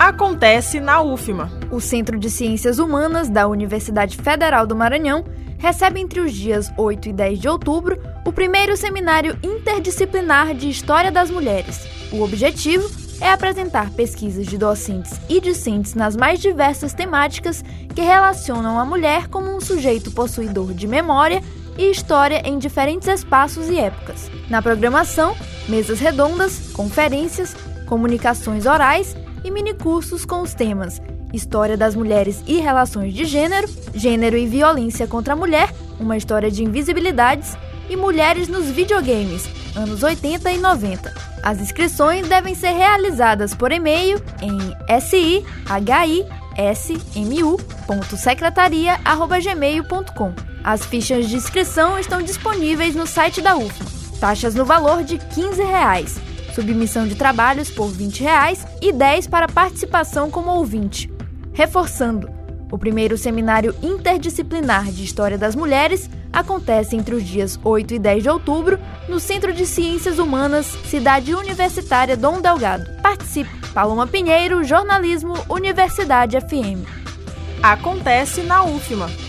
acontece na UFMA. O Centro de Ciências Humanas da Universidade Federal do Maranhão recebe entre os dias 8 e 10 de outubro o primeiro seminário interdisciplinar de História das Mulheres. O objetivo é apresentar pesquisas de docentes e discentes nas mais diversas temáticas que relacionam a mulher como um sujeito possuidor de memória e história em diferentes espaços e épocas. Na programação, mesas redondas, conferências, comunicações orais e minicursos com os temas História das Mulheres e Relações de Gênero, Gênero e Violência contra a Mulher, uma história de invisibilidades e Mulheres nos videogames, anos 80 e 90. As inscrições devem ser realizadas por e-mail em sihismu.secretaria@gmail.com. As fichas de inscrição estão disponíveis no site da UFMA. Taxas no valor de R$ 15, submissão de trabalhos por R$ 20 e R$ 10 para participação como ouvinte. Reforçando, o primeiro seminário interdisciplinar de História das Mulheres acontece entre os dias 8 e 10 de outubro no Centro de Ciências Humanas, Cidade Universitária Dom Delgado. Participe! Paloma Pinheiro, Jornalismo, Universidade FM. Acontece na UFMA.